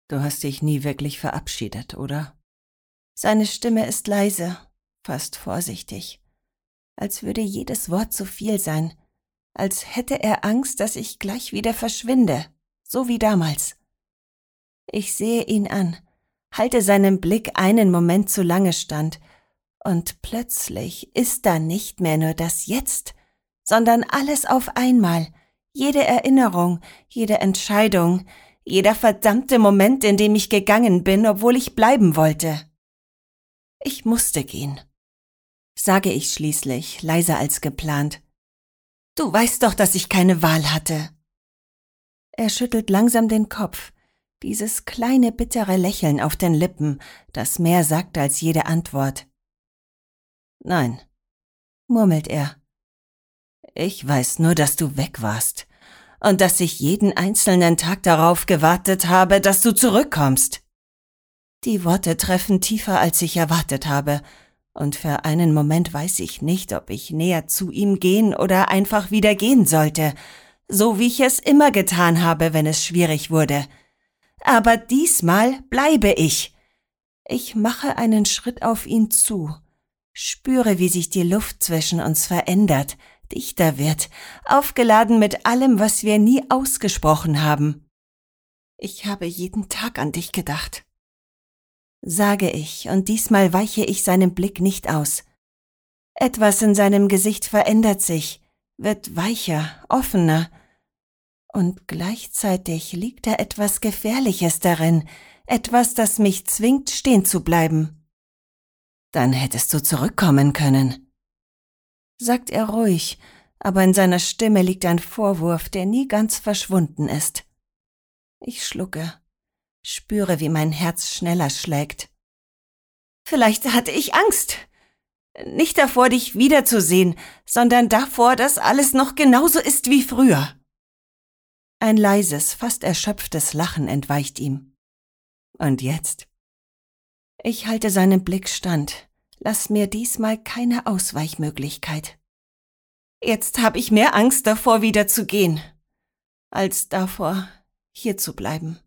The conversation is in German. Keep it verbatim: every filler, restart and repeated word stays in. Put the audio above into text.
Du hast dich nie wirklich verabschiedet, oder? Seine Stimme ist leise, fast vorsichtig, als würde jedes Wort zu viel sein, als hätte er Angst, dass ich gleich wieder verschwinde, so wie damals. Ich sehe ihn an, halte seinen Blick einen Moment zu lange stand, und plötzlich ist da nicht mehr nur das Jetzt, sondern alles auf einmal, jede Erinnerung, jede Entscheidung, jeder verdammte Moment, in dem ich gegangen bin, obwohl ich bleiben wollte. Ich musste gehen, sage ich schließlich, leiser als geplant. Du weißt doch, dass ich keine Wahl hatte. Er schüttelt langsam den Kopf, dieses kleine bittere Lächeln auf den Lippen, das mehr sagt als jede Antwort. Nein, murmelt er. Ich weiß nur, dass du weg warst und dass ich jeden einzelnen Tag darauf gewartet habe, dass du zurückkommst. Die Worte treffen tiefer, als ich erwartet habe, und für einen Moment weiß ich nicht, ob ich näher zu ihm gehen oder einfach wieder gehen sollte, so wie ich es immer getan habe, wenn es schwierig wurde. Aber diesmal bleibe ich. Ich mache einen Schritt auf ihn zu, spüre, wie sich die Luft zwischen uns verändert, dichter wird, aufgeladen mit allem, was wir nie ausgesprochen haben. Ich habe jeden Tag an dich gedacht, sage ich, und diesmal weiche ich seinem Blick nicht aus. Etwas in seinem Gesicht verändert sich, wird weicher, offener, und gleichzeitig liegt da etwas Gefährliches darin, etwas, das mich zwingt, stehen zu bleiben. Dann hättest du zurückkommen können, sagt er ruhig, aber in seiner Stimme liegt ein Vorwurf, der nie ganz verschwunden ist. Ich schlucke, spüre, wie mein Herz schneller schlägt. Vielleicht hatte ich Angst. Nicht davor, dich wiederzusehen, sondern davor, dass alles noch genauso ist wie früher. Ein leises, fast erschöpftes Lachen entweicht ihm. Und jetzt? Ich halte seinen Blick stand, lass mir diesmal keine Ausweichmöglichkeit. Jetzt habe ich mehr Angst davor, wieder zu gehen, als davor, hier zu bleiben.